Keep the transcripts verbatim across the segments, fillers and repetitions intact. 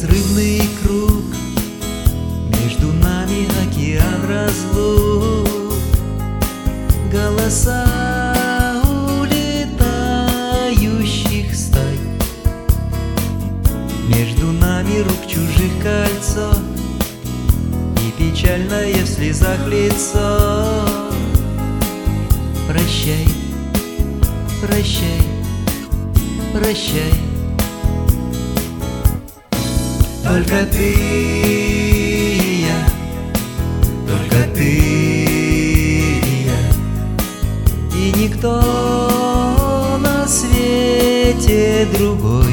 неразрывный круг, между нами океан разлук. Голоса улетающих стай, между нами рук чужих кольцо и печальное в слезах лицо. Прощай, прощай, прощай. Только ты и я, только ты и я, и никто на свете другой.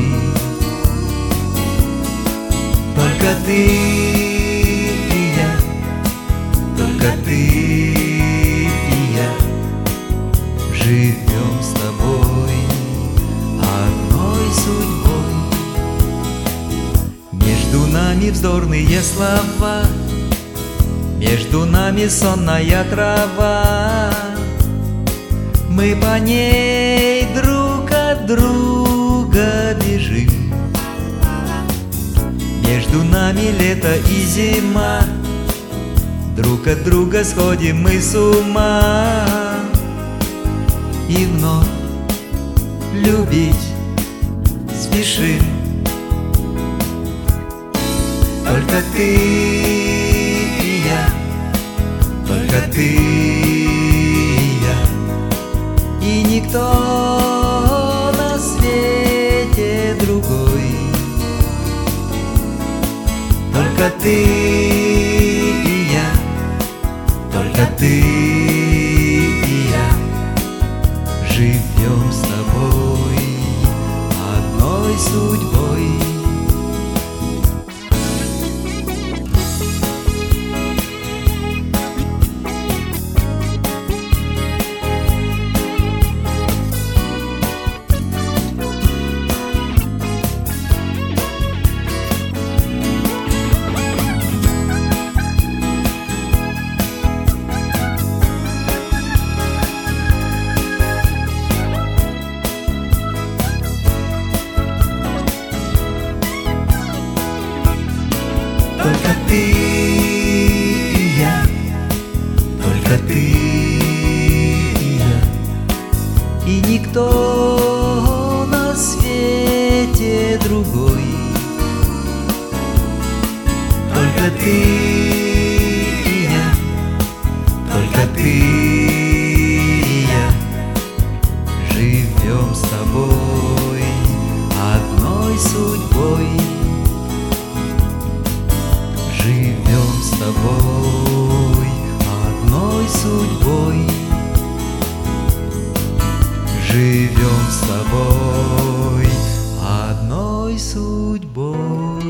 Только ты и я, только ты и я, живем с тобой одной судьбой. Между нами вздорные слова, между нами сонная трава. Мы по ней друг от друга бежим. Между нами лето и зима, друг от друга сходим мы с ума. И вновь любить спешим. Только ты и я, только ты и я, и никто на свете другой. Только ты и я, только ты и я, живем с тобой одной судьбой. Только ты и я, только ты и я, и никто на свете другой. Только ты и я, только ты и я, живем с тобой одной судьбой. Живем с тобой одной судьбой. Живем с тобой одной судьбой.